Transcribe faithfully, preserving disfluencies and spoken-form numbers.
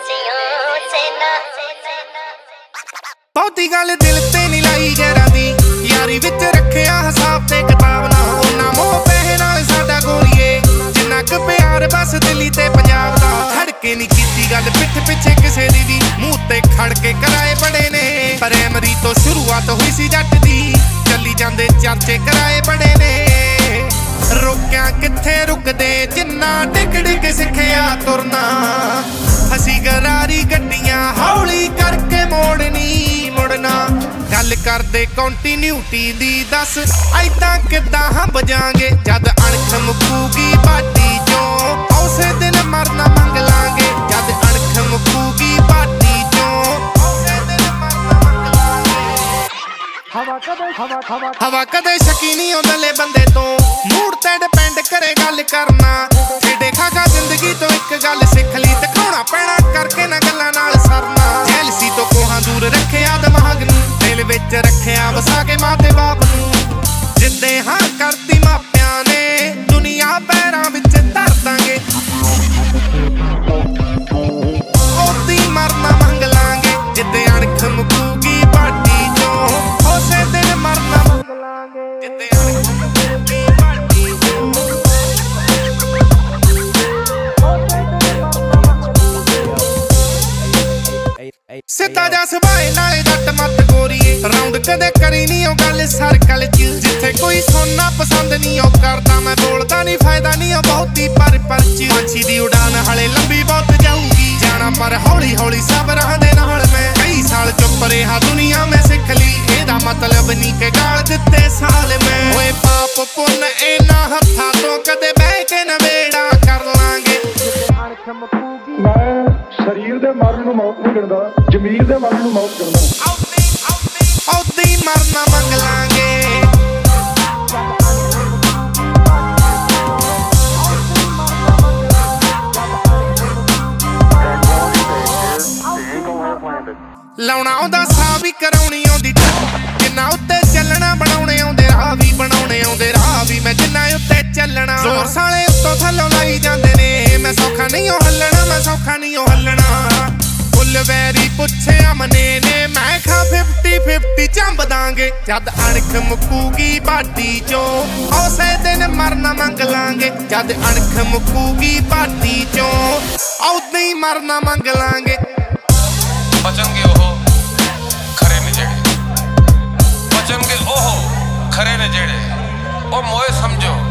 ਬਹੁਤੀ ਗੱਲ ਦਿਲ ਤੇ ਨਹੀਂ ਲਾਈ ਗੈਰਾਂ ਦੀ ਯਾਰੀ ਵਿੱਚ ਰੱਖਿਆ ਹਿਸਾਬ ਤੇ ਕਿਤਾਬ ਨਾ ਉਹਨਾਂ ਮੋਹ ਪੈਸੇ ਨਾਲ ਸਾਡਾ ਗੋਰੀਏ ਜਿੰਨਾ ਕੁ ਪਿਆਰ ਬਸ ਦਿੱਲੀ ਤੇ ਪੰਜਾਬ ਦਾ ਖੜ ਕੇ ਨਹੀਂ ਕੀਤੀ ਗੱਲ ਪਿੱਠ ਪਿੱਛੇ ਕਿਸੇ ਦੀ ਵੀ ਮੂੰਹ ਤੇ ਖੜ ਕੇ ਕਰਾਏ ਬੜੇ ਨੇ ਪ੍ਰਾਇਮਰੀ ਤੋਂ ਸ਼ੁਰੂਆਤ ਹੋਈ ਸੀ ਜੱਟ ਦੀ ਚੱਲੀ ਜਾਂਦੇ ਚਰਚੇ ਕਰਾਏ ਬੜੇ ਨੇ ਰੋਕਿਆ ਕਿੱਥੇ ਰੁਕਦੇ ਜਿੰਨਾ ਡਿੱਗ ਡਿੱਗ ਸਿੱਖਿਆ ਤੁਰਨਾ ਅਸੀਂ ਗਰਾਰੀ ਗੱਡੀਆਂ ਹੌਲੀ ਕਰਕੇ ਮੋੜਨੀ ਮੁੜਨਾ ਗੱਲ ਕਰਦੇ ਕੰਟੀਨਿਊਟੀ ਦੀ ਦੱਸ ਐਦਾਂ ਕਿੱਦਾਂ ਹੰਬ ਜਾਾਂਗੇ ਜਦ ਅਣਖ ਮੁੱਕੂਗੀ ਬਾਟੀ ਚੋਂ ਉਸੇ ਦਿਨ ਮਰਨਾ ਮੰਗ ਲਾਂਗੇ ਜਦ ਅਣਖ ਮੁੱਕੂਗੀ ਬਾਟੀ ਚੋਂ ਉਸੇ ਦਿਨ ਮਰਨਾ ਮੰਗ ਲਾਂਗੇ ਹਵਾ ਕਦੇ ਹਵਾ ਹਵਾ ਹਵਾ ਕਦੇ ਸ਼ੱਕੀ ਨਹੀਂ ਹੁੰਦਲੇ ਬੰਦੇ ਤੋਂ ਮੂਡ ਤੇ ਡਿਪੈਂਡ ਕਰੇ ਗੱਲ ਕਰਨਾ ਛੇੜੇ ਖਾਗਾ ਜ਼ਿੰਦਗੀ ਤੋਂ ਇੱਕ ਗੱਲ ਸਿੱਖ ਲਈ ਦਿਖਾਉਣਾ ਪੈਣਾ ਕਰਕੇ ਨਾ ਗੱਲਾਂ ਨਾਲ ਸਰਨਾ ਜੈਲਸੀ ਤੋਂ ਕੋਹਾਂ ਦੂਰ ਰੱਖਿਆ ਦਿਮਾਗ ਨੂੰ ਦਿਲ ਵਿੱਚ ਰੱਖਿਆ ਵਸਾ ਕੇ ਮਾਂ ਤੇ ਬਾਪ ਨੂੰ ਜਿੱਦੇ ਹਾਂ ਕਰਤੀ ਮਾਪਿਆਂ ਨੇ ਦੁਨੀਆ ਪੈਰਾਂ ਵਿੱਚ ਧਰ ਦਾਂਗੇ ਉਹਦੀ ਮਰਨਾ ਮੰਗ ਲਾਂਗੇ ਜਿੱਦੇ ਅਣਖ ਮੁੱਕੂਗੀ ਬਾਟੀ ਚੋਂ ਉਸੇ ਦਿਨ ਮਰਨਾ ਮੰਗ ਲਾਂਗੇ ਜਿੱਦੇ ਅਣਖ ਮੁੱਕੂਗੀ ਬਾਟੀ ਚੋਂ ਸਿੱਧਾ ਜਾ ਸੁਭਾਏ ਨਾਲੇ ਜੱਟ ਮੱਤ ਗੋਰੀਏ ਰਾਉਂਡ ਕਦੇ ਕਰੀ ਨੀ ਉਹ ਗੱਲ ਸਰਕਲ ਚ ਜਿੱਥੇ ਕੋਈ ਸੋਨਾ ਪਸੰਦ ਨਹੀਂ ਉਹ ਕਰਦਾ ਮੈਂ ਬੋਲਦਾ ਨਹੀਂ ਫਾਇਦਾ ਨਹੀਂ ਉਹ ਬਹੁਤੀ ਪਰ ਪਰ ਚ ਪੰਛੀ ਦੀ ਉਡਾਨ ਹਲੇ ਲੰਬੀ ਬਹੁਤ ਜਾਊਗੀ ਜਾਣਾ ਪਰ ਹੌਲੀ ਹੌਲੀ ਸਬਰਾਂ ਦੇ ਨਾਲ ਮੈਂ ਕਈ ਸਾਲ ਚੁੱਪ ਰਿਹਾ ਦੁਨੀਆ ਮੈਂ ਸਿੱਖ ਲਈ ਇਹਦਾ ਮਤਲਬ ਨਹੀਂ ਕਿ ਗਾਲ ਦਿੱਤੇ ਸਾਲ ਮੈਂ ਓਏ ਪਾਪ ਪੁੰਨ ਇਹਨਾਂ ਹੱਥਾਂ ਤੋਂ ਕਦੇ ਬਹਿ ਕੇ ਨਵੇੜਾ ਕਰ ਲਾਂਗੇ ਅਣਖ ਮੁੱਕੂਗੀ ਮੈਂ ਸਰੀਰ ਦੇ ਮਰਨ ਨੂੰ ਮੌਤ ਨਹੀਂ ਗਿਣਦਾ ਜ਼ਮੀਰ ਦੇ ਮਰਨ ਨੂੰ ਮੌਤ ਗਿਣਦਾ ਉਹਦੀ ਮਰਨਾ ਮੰਗ ਲਾਂਗੇ ਲਾਉਣਾ ਉਹਦਾ ਸਾਹ ਵੀ ਕਰਾਉਣੀ ਆਉਂਦੀ ਜਿੰਨਾ ਉੱਤੇ ਚੱਲਣਾ ਬਣਾਉਣੇ ਆਉਂਦੇ ਰਾਹ ਵੀ ਬਣਾਉਣੇ ਆਉਂਦੇ ਰਾਹ ਵੀ ਮੈਂ ਜਿੰਨਾ ਉੱਤੇ ਚੱਲਣਾ ਜ਼ੋਰ ਸਾਲੇ ਉੱਤੋਂ ਥੱਲੋਂ ਲਾਈ ਜਾਂਦੇ ਨੇ ਮੈਂ ਸੌਖਾ ਨਹੀਂ ਉਹ ਹੱਲਣਾ ਮੈਂ ਸੌਖਾ ਨਹੀਂ ਉਹ ਹੱਲਣਾ ਫੁੱਲ ਵੈਰੀ ਪੁੱਛਿਆ ਮਨੇ ਨੇ ਮੈਂ ਖਾ ਫਿਫਟੀ ਫਿਫਟੀ ਚੰਬ ਦਾਂਗੇ ਜਦ ਅਣਖ ਮੁੱਕੂਗੀ ਬਾਟੀ ਚੋਂ ਉਸੇ ਦਿਨ ਮਰਨਾ ਮੰਗ ਲਾਂਗੇ ਜਦ ਅਣਖ ਮੁੱਕੂਗੀ ਬਾਟੀ ਚੋਂ ਉਦੋਂ ਹੀ ਮਰਨਾ ਮੰਗ ਲਾਂਗੇ ਬਚਣਗੇ ਉਹ ਖਰੇ ਨੇ ਜਿਹੜੇ ਬਚਣਗੇ ਉਹ ਖਰੇ ਨੇ ਜਿਹੜੇ ਉਹ ਮੋਏ ਸਮਝੋ